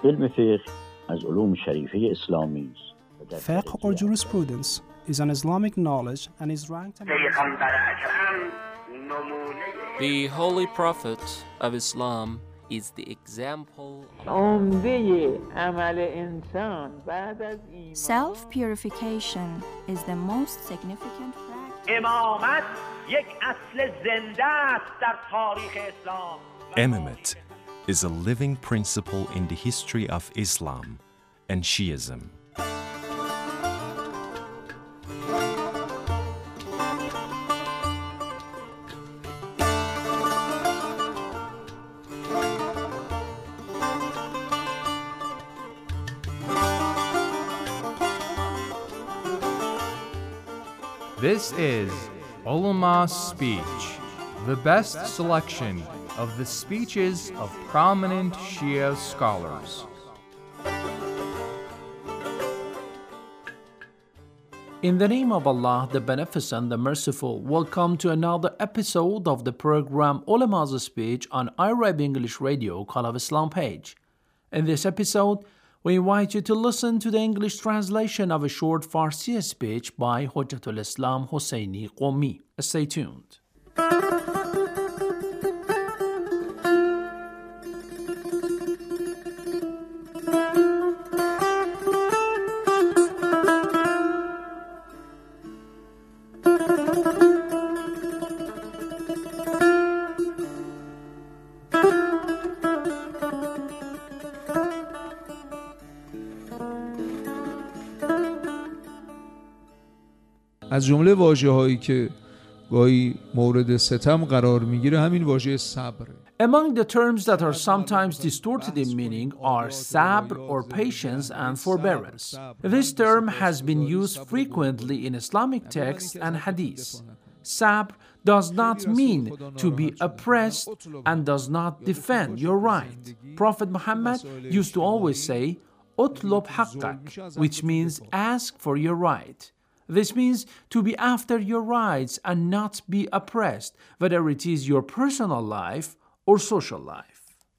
علم فقه از علوم شریفه اسلامی است. Fiqh or jurisprudence is an Islamic knowledge and is ranked The Holy Prophet of Islam is the example Self-purification is the most significant practice. امامت یک اصل زنده است در تاریخ اسلام. Imamate is a living principle in the history of Islam and Shiism. This is Ulama's Speech, the best selection of the speeches of prominent Shia scholars. In the name of Allah, the Beneficent, the Merciful, welcome to another episode of the program Ulama's Speech on Arab English Radio, Call of Islam page. In this episode, we invite you to listen to the English translation of a short Farsi speech by Hujjatul Islam Hosseini Qomi. Stay tuned. از جمله واژه‌هایی که گاهی مورد ستم قرار میگیره همین واژه صبره. Among the terms that are sometimes distorted in meaning are sabr or patience and forbearance. This term has been used frequently in Islamic texts and hadith. Sabr does not mean to be oppressed and does not defend your right. Prophet Muhammad used to always say, "Utlub haqqak," which means ask for your right. This means to be after your rights and not be oppressed, whether it is your personal life or social life.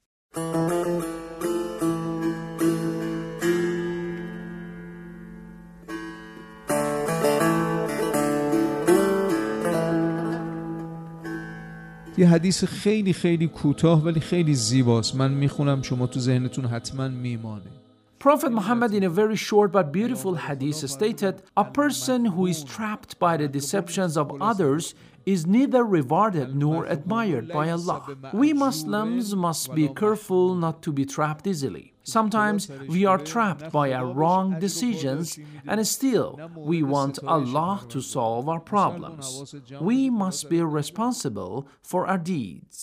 یه حدیث خیلی کوتاه ولی خیلی زیباست. من میخونم شما تو ذهنتون حتما میمانه. Prophet Muhammad in a very short but beautiful hadith stated, "A person who is trapped by the deceptions of others is neither rewarded nor admired by Allah." We Muslims must be careful not to be trapped easily. Sometimes we are trapped by our wrong decisions and still we want Allah to solve our problems. We must be responsible for our deeds.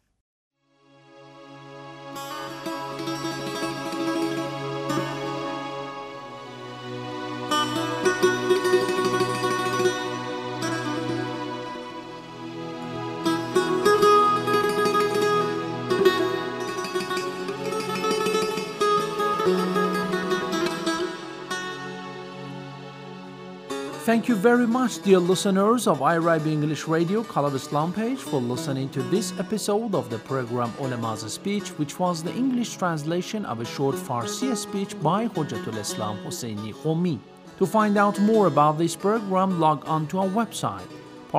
Thank you very much, dear listeners of Arab English Radio, Call of Islam page, for listening to this episode of the program Ulama's Speech, which was the English translation of a short Farsi speech by Hujjatul Islam Hosseini Qomi. To find out more about this program, log on to our website,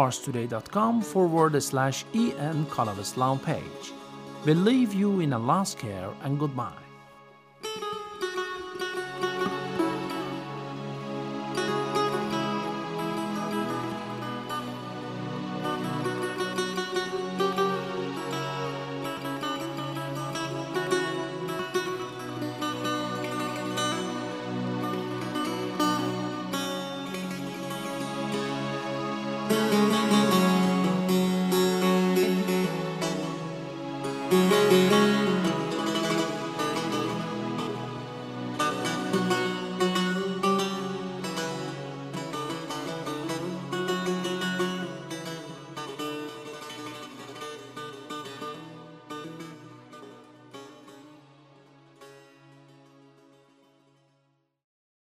parstoday.com/en Call of Islam page. We leave you in Allah's care and goodbye. Thank you.